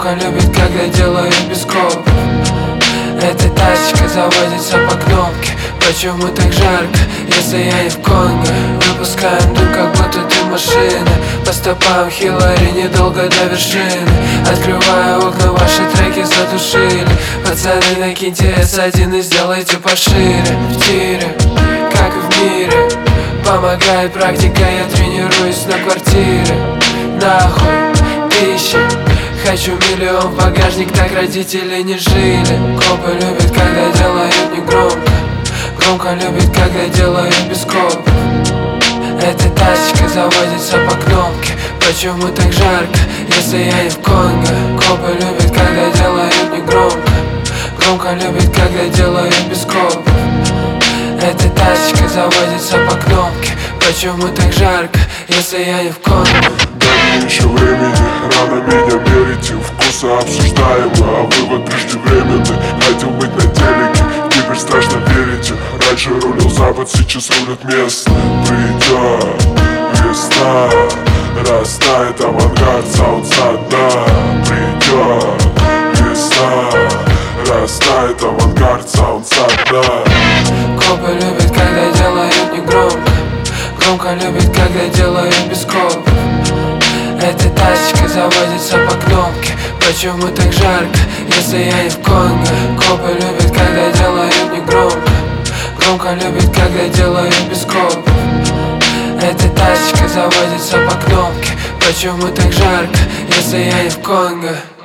Громко любит, когда делаю без коп. Эта тачка заводится по кнопке. Почему так жарко, если я не в Конго? Выпускаем дым, как будто ты машина. По стопам Хиллари недолго до вершины. Открываю окна, ваши треки задушили. Пацаны, накиньте S1 и сделайте пошире. В тире, как и в мире, помогает практика, я тренируюсь на квартире. Нахуй пищи, хочу миллион в багажник, так родители не жили. Копы любят, когда делают не громко. Громко любит, когда делаю без коп. Эта тачка заводится по кнопке. Почему так жарко, если я не в Конго? Копы любят, когда делают не громко. Громко любит, когда делаю без коп. Эта тачка заводится по кнопке. Почему так жарко, если я не в Конго? Дай мне еще времени, рано меня мерите. Вкусы обсуждаем, а вывод преждевременный. Хотел быть на телеке, теперь страшно верите. Раньше рулил запад, сейчас рулит местный. Придет весна, растает авангард, саунд со дна. Придет весна, растает авангард, саунд со дна. Копы любят, когда делают не громко. Громко любит, когда делаю без коп. Эта тачка заводится по кнопке. Почему так жарко, если я не в Конго? Копы любят, когда делают не громко. Громко любит, когда делаю без коп. Эта тачка заводится по кнопке. Почему так жарко, если я не в Конго?